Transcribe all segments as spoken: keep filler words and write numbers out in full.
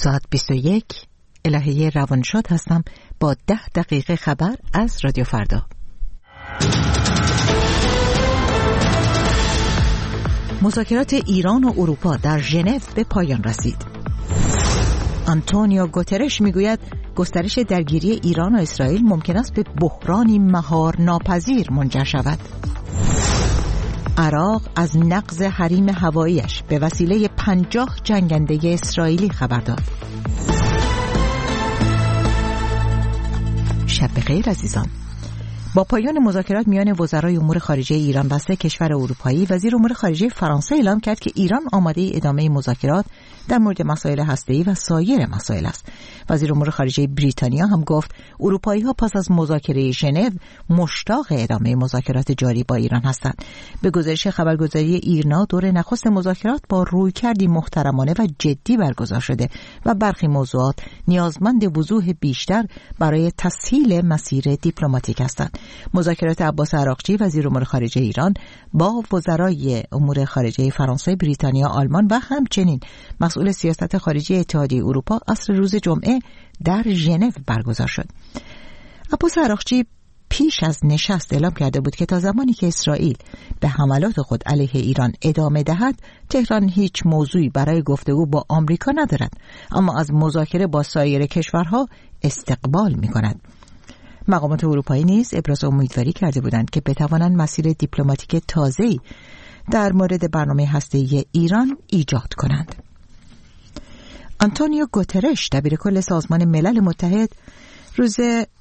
ساعت بیست و یک الهه روانشاد هستم با ده دقیقه خبر از رادیو فردا. مذاکرات ایران و اروپا در ژنو به پایان رسید. آنتونیو گوترش میگوید گسترش درگیری ایران و اسرائیل ممکن است به بحرانی مهار ناپذیر منجر شود. عراق از نقض حریم هواییش به وسیله پنجاه جنگنده اسرائیلی خبر داد. شب بخیر عزیزان. با پایان مذاکرات میان وزرای امور خارجه ایران و سه کشور اروپایی، وزیر امور خارجه فرانسه اعلام کرد که ایران آماده ادامه مذاکرات در مورد مسائل هسته‌ای و سایر مسائل است. وزیر امور خارجه بریتانیا هم گفت اروپایی‌ها پس از مذاکره ژنو مشتاق ادامه مذاکرات جاری با ایران هستند. به گزارش خبرگزاری ایرنا، دور نخست مذاکرات با رویکردی محترمانه و جدی برگزار شده و برخی موضوعات نیازمند وضوح بیشتر برای تسهیل مسیر دیپلماتیک هستند. مذاکرات عباس عراقچی وزیر امور خارجه ایران با وزرای امور خارجه فرانسه، بریتانیا، آلمان و همچنین مسئول سیاست خارجی اتحادیه اروپا عصر روز جمعه در ژنو برگزار شد. عباس عراقچی پیش از نشست اعلام کرده بود که تا زمانی که اسرائیل به حملات خود علیه ایران ادامه دهد، تهران هیچ موضوعی برای گفتگو با آمریکا ندارد، اما از مذاکره با سایر کشورها استقبال می‌کند. مقامات اروپایی نیز ابراز امیدواری کرده بودند که بتوانند مسیر دیپلماتیک تازه‌ای در مورد برنامه هسته‌ای ایران ایجاد کنند. آنتونیو گوترش دبیر کل سازمان ملل متحد روز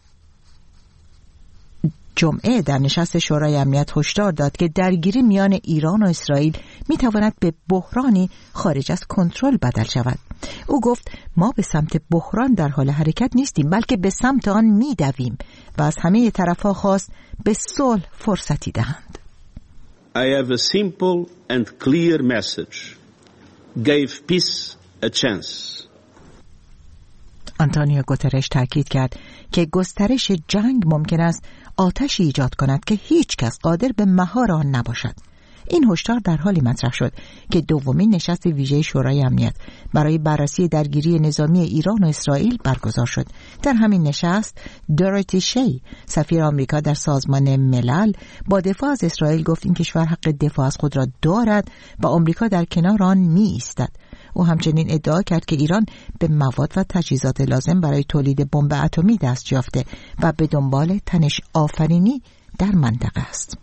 جمعه در نشست شورای امنیت هشدار داد که درگیری میان ایران و اسرائیل می تواند به بحرانی خارج از کنترل بدل شود. او گفت ما به سمت بحران در حال حرکت نیستیم، بلکه به سمت آن می دویم و از همه طرف‌ها خواست به صلح فرصتی دهند. I have a simple and clear message. Give peace a chance. آنتونیو گوترش تاکید کرد که گسترش جنگ ممکن است آتشی ایجاد کند که هیچ کس قادر به مهار آن نباشد. این هشدار در حالی مطرح شد که دومین نشست ویژه شورای امنیت برای بررسی درگیری نظامی ایران و اسرائیل برگزار شد. در همین نشست دوروتی شی، سفیر آمریکا در سازمان ملل، با دفاع از اسرائیل گفت این کشور حق دفاع از خود را دارد و آمریکا در کنار آن می ایستد. او همچنین ادعا کرد که ایران به مواد و تجهیزات لازم برای تولید بمب اتمی دست یافته و به دنبال تنش آفرینی در منطقه است.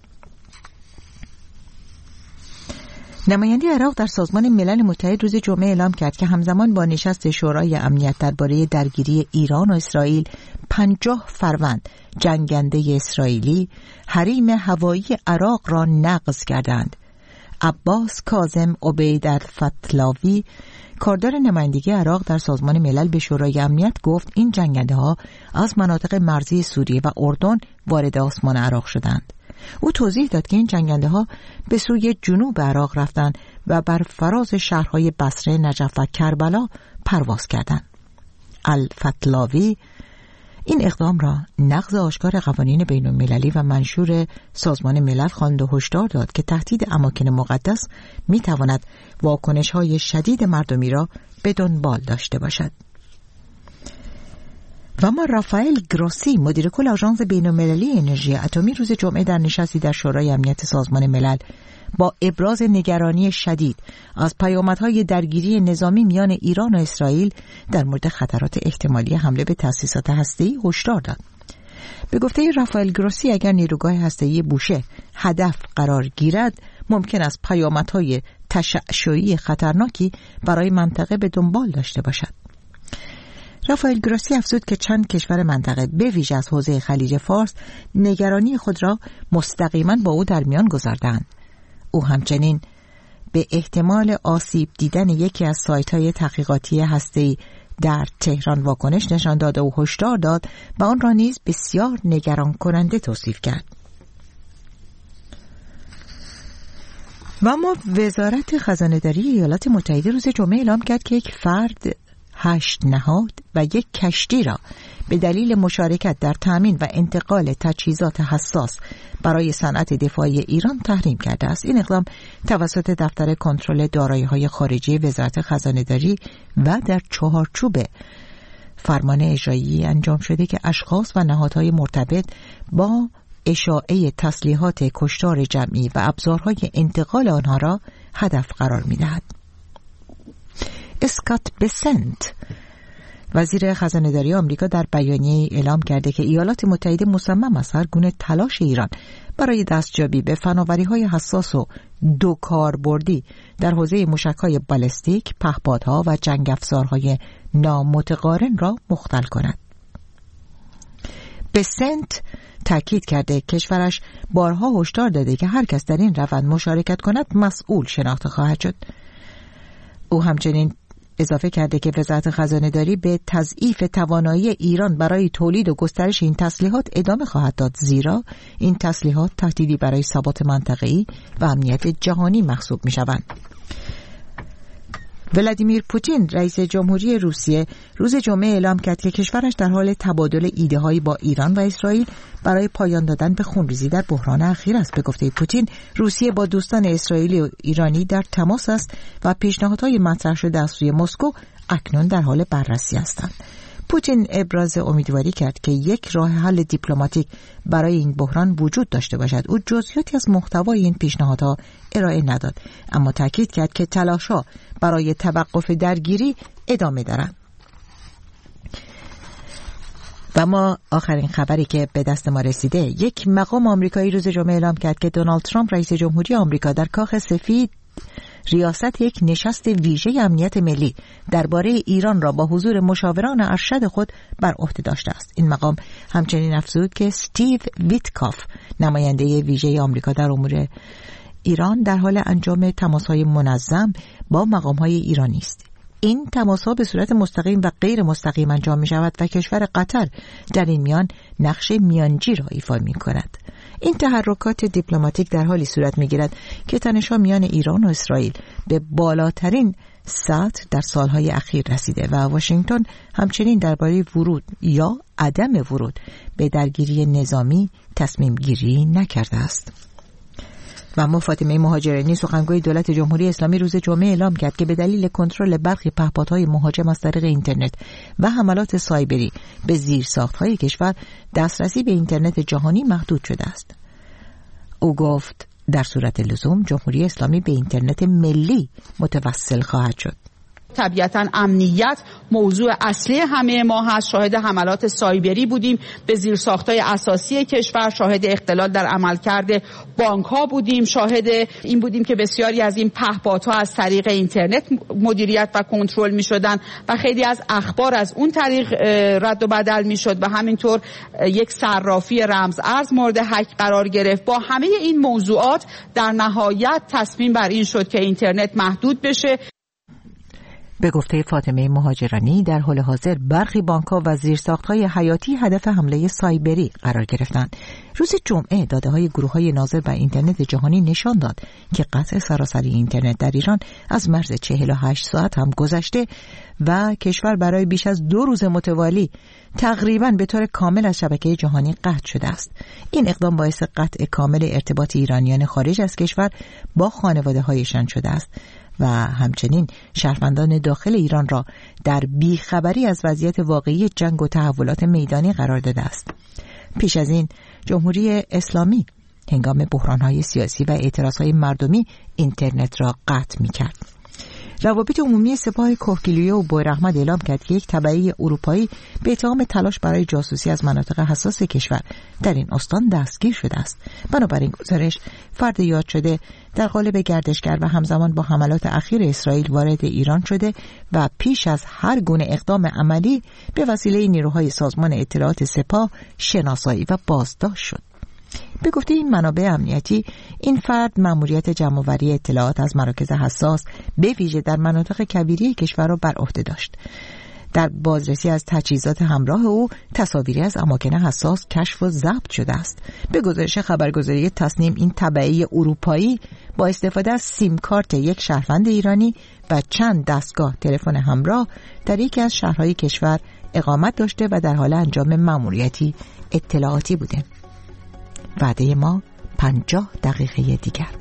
نماینده عراق در سازمان ملل متحد روز جمعه اعلام کرد که همزمان با نشست شورای امنیت درباره درگیری ایران و اسرائیل، پنجاه فروند جنگنده اسرائیلی حریم هوایی عراق را نقض کردند. عباس کاظم عبید الفتلاوی، کاردار نمایندگی عراق در سازمان ملل، به شورای امنیت گفت این جنگنده ها از مناطق مرزی سوریه و اردن وارد آسمان عراق شدند. او توضیح داد که این جنگنده ها به سوی جنوب عراق رفتند و بر فراز شهرهای بصره، نجف و کربلا پرواز کردند. الفتلاوی این اقدام را نقض آشکار قوانین بین المللی و منشور سازمان ملل خواند و هشدار داد که تهدید اماکن مقدس می تواند واکنش های شدید مردمی را به دنبال داشته باشد. و اما رافائل گروسی، مدیر کل آژانس بین المللی انرژی اتمی، روز جمعه در نشستی در شورای امنیت سازمان ملل با ابراز نگرانی شدید از پیامدهای درگیری نظامی میان ایران و اسرائیل در مورد خطرات احتمالی حمله به تأسیسات هسته‌ای هشدار داد. به گفته رافائل گروسی، اگر نیروگاه هسته‌ای بوشه هدف قرار گیرد، ممکن است پیامدهای تشعشعی خطرناکی برای منطقه به دنبال داشته باشد. رافائل گروسی افزود که چند کشور منطقه به ویژه از حوزه خلیج فارس نگرانی خود را مستقیما با او در میان گذاردند. او همچنین به احتمال آسیب دیدن یکی از سایت‌های تحقیقاتی هسته‌ای در تهران واکنش نشان داد و هشدار داد و آن را نیز بسیار نگران کننده توصیف کرد. و اما وزارت خزانه‌داری ایالات متحده روز جمعه اعلام کرد که یک فرد هشت نهاد و یک کشتی را به دلیل مشارکت در تامین و انتقال تجهیزات حساس برای صنعت دفاعی ایران تحریم کرده است. این اقدام توسط دفتر کنترل دارایی‌های خارجی وزارت خزانه‌داری و در چهارچوب فرمان اجرایی انجام شده که اشخاص و نهادهای مرتبط با اشاعه تسلیحات کشتار جمعی و ابزارهای انتقال آنها را هدف قرار می‌دهد. اسکات بسنت وزیر خزانه‌داری آمریکا در بیانیه اعلام کرده که ایالات متحده مصمم است هر گونه تلاش ایران برای دستیابی به فناوری‌های حساس و دو کاربردی در حوزه موشک‌های بالستیک، پهپادها و جنگ افزارهای نامتقارن را مختل کند. بسنت تاکید کرده کشورش بارها هشدار داده که هر کس در این روند مشارکت کند مسئول شناخته خواهد شد. او همچنین اضافه کرده که وزارت خزانه‌داری به تضعیف توانایی ایران برای تولید و گسترش این تسلیحات ادامه خواهد داد، زیرا این تسلیحات تهدیدی برای ثبات منطقه‌ای و امنیت جهانی محسوب می‌شوند. ولادیمیر پوتین رئیس جمهوری روسیه روز جمعه اعلام کرد که کشورش در حال تبادل ایده‌هایی با ایران و اسرائیل برای پایان دادن به خونریزی در بحران اخیر است. به گفته پوتین، روسیه با دوستان اسرائیلی و ایرانی در تماس است و پیشنهادهای مطرح شده از سوی مسکو اکنون در حال بررسی هستند. پوتین ابراز امیدواری کرد که یک راه حل دیپلماتیک برای این بحران وجود داشته باشد. او جزئیاتی از محتوای این پیشنهادها ارائه نداد، اما تاکید کرد که تلاش‌ها برای توقف درگیری ادامه دارند. و ما آخرین خبری که به دست ما رسیده، یک مقام آمریکایی روز جمعه اعلام کرد که دونالد ترامپ رئیس جمهوری آمریکا در کاخ سفید ریاست یک نشست ویژه امنیت ملی درباره ایران را با حضور مشاوران ارشد خود بر عهده داشته است. این مقام همچنین افزود که استیو ویتکاف، نماینده ویژه آمریکا در امور ایران، در حال انجام تماس‌های منظم با مقام‌های ایرانی است. این تماس‌ها به صورت مستقیم و غیر مستقیم انجام می‌شود و کشور قطر در این میان نقش میانجی را ایفا می‌کند. این تحرکات دیپلماتیک در حالی صورت می‌گیرد که تنش‌ها میان ایران و اسرائیل به بالاترین سطح در سالهای اخیر رسیده و واشنگتن همچنین درباره ورود یا عدم ورود به درگیری نظامی تصمیم گیری نکرده است. و اما فاطمه مهاجرانی، سخنگوی دولت جمهوری اسلامی، روز جمعه اعلام کرد که به دلیل کنترل برخی پهپادهای مهاجم از طریق اینترنت و حملات سایبری به زیرساخت‌های کشور دسترسی به اینترنت جهانی محدود شده است. او گفت در صورت لزوم جمهوری اسلامی به اینترنت ملی متوسل خواهد شد. طبیعتاً امنیت موضوع اصلی همه ما هست. شاهد حملات سایبری بودیم به زیرساخت‌های اساسی کشور، شاهد اختلال در عملکرد بانک‌ها بودیم، شاهد این بودیم که بسیاری از این پهپادها از طریق اینترنت مدیریت و کنترل می‌شدند و خیلی از اخبار از اون طریق رد و بدل می‌شد و همینطور یک صرافی رمز ارز مورد هک قرار گرفت. با همه این موضوعات در نهایت تصمیم بر این شد که اینترنت محدود بشه. به گفته فاطمه مهاجرانی، در حال حاضر برخی بانک‌ها و زیرساخت‌های حیاتی هدف حمله سایبری قرار گرفتند. روز جمعه داده‌های گروه‌های ناظر بر اینترنت جهانی نشان داد که قطع سراسری اینترنت در ایران از مرز چهل و هشت ساعت هم گذشته و کشور برای بیش از دو روز متوالی تقریباً به طور کامل از شبکه جهانی قطع شده است. این اقدام باعث قطع کامل ارتباط ایرانیان خارج از کشور با خانواده‌هایشان شده است و همچنین شهروندان داخل ایران را در بیخبری از وضعیت واقعی جنگ و تحولات میدانی قرار داده است. پیش از این جمهوری اسلامی هنگام بحران‌های سیاسی و اعتراض‌های مردمی اینترنت را قطع می‌کرد. روابط عمومی سپاه کهگیلویه و بویراحمد اعلام کرد که یک تبعی اروپایی به اتهام تلاش برای جاسوسی از مناطق حساس کشور در این استان دستگیر شده است. بنابراین گزارش فرد یاد شده در قالب گردشگر و همزمان با حملات اخیر اسرائیل وارد ایران شده و پیش از هر گونه اقدام عملی به وسیله نیروهای سازمان اطلاعات سپاه شناسایی و بازداشت شد. به گفته این منابع امنیتی، این فرد مأموریت جمع‌آوری اطلاعات از مراکز حساس به ویژه در مناطق کبیری کشور را بر عهده داشت. در بازرسی از تجهیزات همراه او تصاویری از اماکن حساس کشف و ضبط شده است. به گزارش خبرگزاری تسنیم، این تبعی اروپایی با استفاده از سیم کارت یک شهروند ایرانی و چند دستگاه تلفن همراه در یکی از شهرهای کشور اقامت داشته و در حال انجام مأموریتی اطلاعاتی بوده. وعده ما پنجاه دقیقه دیگر.